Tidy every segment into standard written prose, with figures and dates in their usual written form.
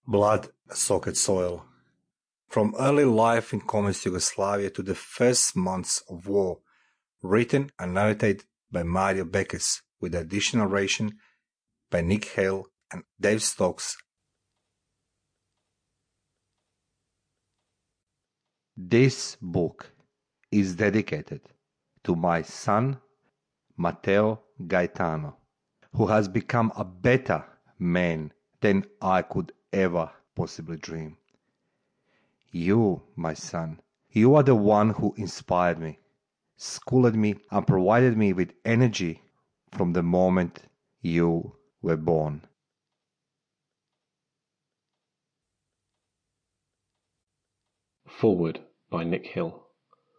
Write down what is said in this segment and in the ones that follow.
Blood-soaked soil. From early life in communist Yugoslavia to the first months of war, written and narrated by Mario Beckes with additional narration by Nick Hale and Dave Stokes. This book is dedicated to my son, Matteo Gaetano, who has become a better man than I could ever possibly dream. You, my son, you are the one who inspired me, schooled me, and provided me with energy from the moment you were born. Forward by Nick Hill.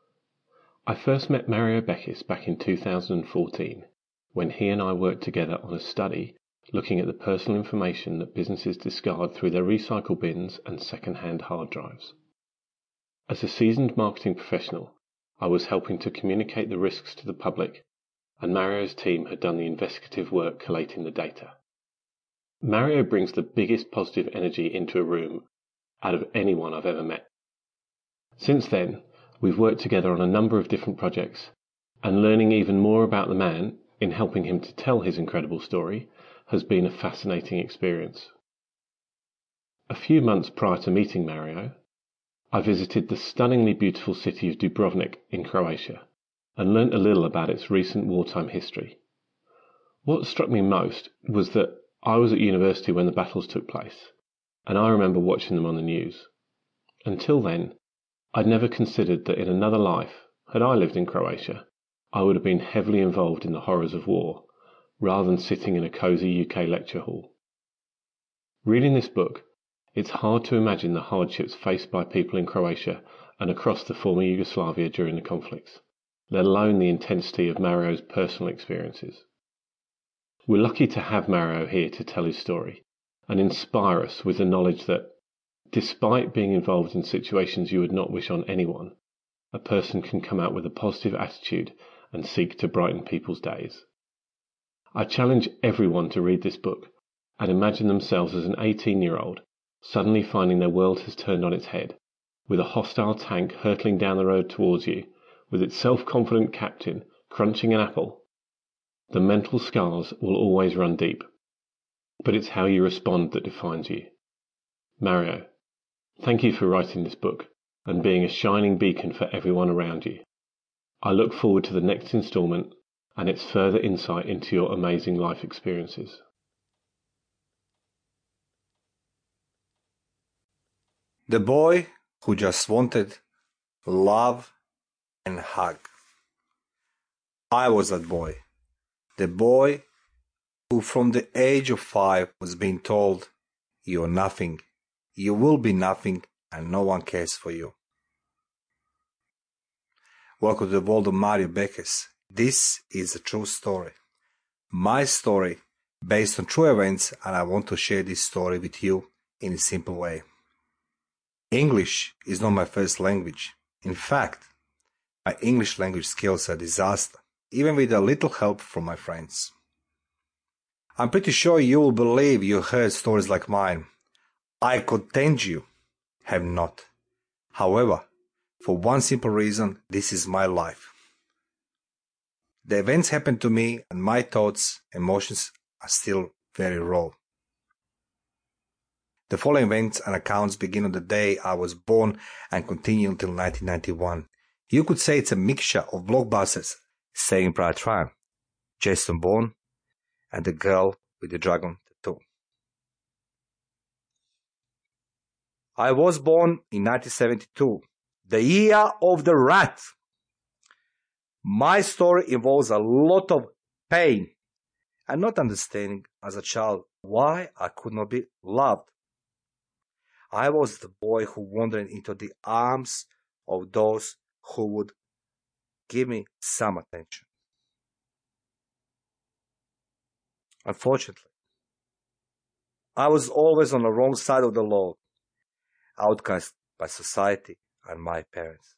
I first met Mario Beckes back in 2014 when he and I worked together on a study looking at the personal information that businesses discard through their recycle bins and second-hand hard drives. As a seasoned marketing professional, I was helping to communicate the risks to the public, and Mario's team had done the investigative work collating the data. Mario brings the biggest positive energy into a room out of anyone I've ever met. Since then, we've worked together on a number of different projects, and learning even more about the man in helping him to tell his incredible story has been a fascinating experience. A few months prior to meeting Mario, I visited the stunningly beautiful city of Dubrovnik in Croatia and learnt a little about its recent wartime history. What struck me most was that I was at university when the battles took place, and I remember watching them on the news. Until then, I'd never considered that in another life, had I lived in Croatia, I would have been heavily involved in the horrors of war, rather than sitting in a cosy UK lecture hall. Reading this book, it's hard to imagine the hardships faced by people in Croatia and across the former Yugoslavia during the conflicts, let alone the intensity of Mario's personal experiences. We're lucky to have Mario here to tell his story and inspire us with the knowledge that, despite being involved in situations you would not wish on anyone, a person can come out with a positive attitude and seek to brighten people's days. I challenge everyone to read this book and imagine themselves as an 18-year-old suddenly finding their world has turned on its head, with a hostile tank hurtling down the road towards you, with its self-confident captain crunching an apple. The mental scars will always run deep, but it's how you respond that defines you. Mario, thank you for writing this book and being a shining beacon for everyone around you. I look forward to the next instalment and its further insight into your amazing life experiences. The boy who just wanted love and hug. I was that boy. The boy who from the age of 5 was being told, "You're nothing, you will be nothing, and no one cares for you." Welcome to the world of Mario Beckes. This is a true story. My story based on true events, and I want to share this story with you in a simple way. English is not my first language. In fact, my English language skills are a disaster, even with a little help from my friends. I'm pretty sure you will believe you heard stories like mine. I contend you have not. However, for one simple reason, this is my life. The events happened to me and my thoughts, emotions are still very raw. The following events and accounts begin on the day I was born and continue until 1991. You could say it's a mixture of blockbusters, Saving Private Ryan, Jason Bourne, and The Girl with the Dragon Tattoo. I was born in 1972, the year of the rat. My story involves a lot of pain and not understanding as a child why I could not be loved. I was the boy who wandered into the arms of those who would give me some attention. Unfortunately, I was always on the wrong side of the law, outcast by society and my parents.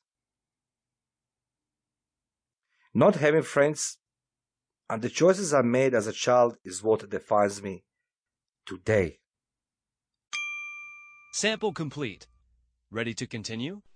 Not having friends and the choices I made as a child is what defines me today. Sample complete. Ready to continue?